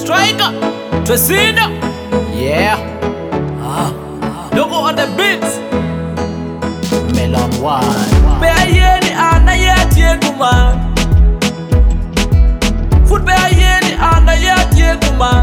Striker, Tracino, yeah. Logo on the beats, Melon One. Beayeni ana yetie kuma. Foot beayeni ana yetie kuma.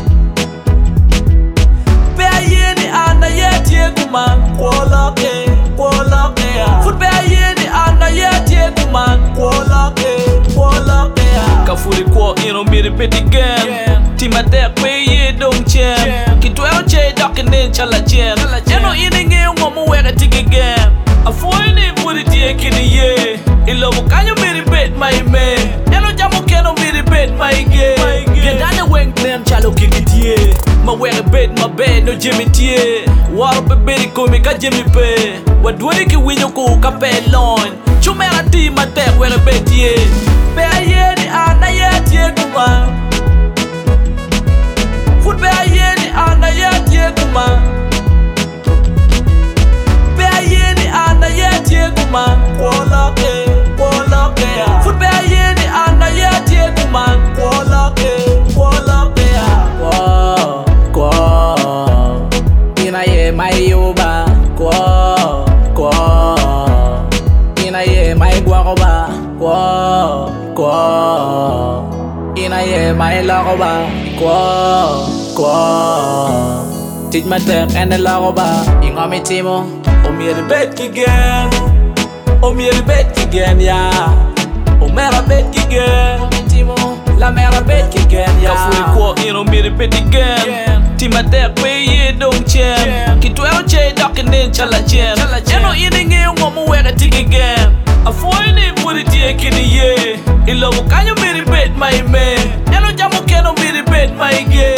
Beayeni ana yetie kuma. Kwoloke, kwoloke ya. Foot beayeni ana yetie kuma. Kwoloke, kwoloke ya. Kafuri kwa ino miri peti game. Tima dek we ye dong chen. Kitwe oche dokine chala chen. Eno ini nge ngomu wega tiki game. Afoini puri tie kini ye. Ilo mukanyo miri bet my me. Eno jamu keno miri bet my ge. Biendane weng nem chalo kiki tie. Ma wega bet ma bet no jimmy tie. Waro pe beri kumi ka jimmy pe. Wadwari ki winyo ku ka pe lon. Chumera ti ma dek wega bet ye. Be ayeni ana ye tie kuma. Foot be ayeni ana ye tie kuma. Be ayeni ana ye tie kuma. Kwoloke, kwoloke ya. Foot be ayeni ana ye tie kuma. Kwoloke, kwoloke ya. Kwo, kwo, ina ye mai yoba. Kwo, kwo, ina ye mai guaroba. Kwo, kwo, ina ye mai laroba. Kwo, kwo, teach my tech and the laroba. Inga mi timo, Omiri bet again. Omiri bet again, yeah. Omera bet again. mi timo, la mera bet again, Kafuri yeah. kwa ino miri bet again. Tima dek we ye dong chen. Kitwe oche dokine chala chen. Eno ini nge ngomu wega tiki game. Afoini puri tie kini ye. Ilo mukanyo miri bet my me. Eno jamu keno miri bet my ge.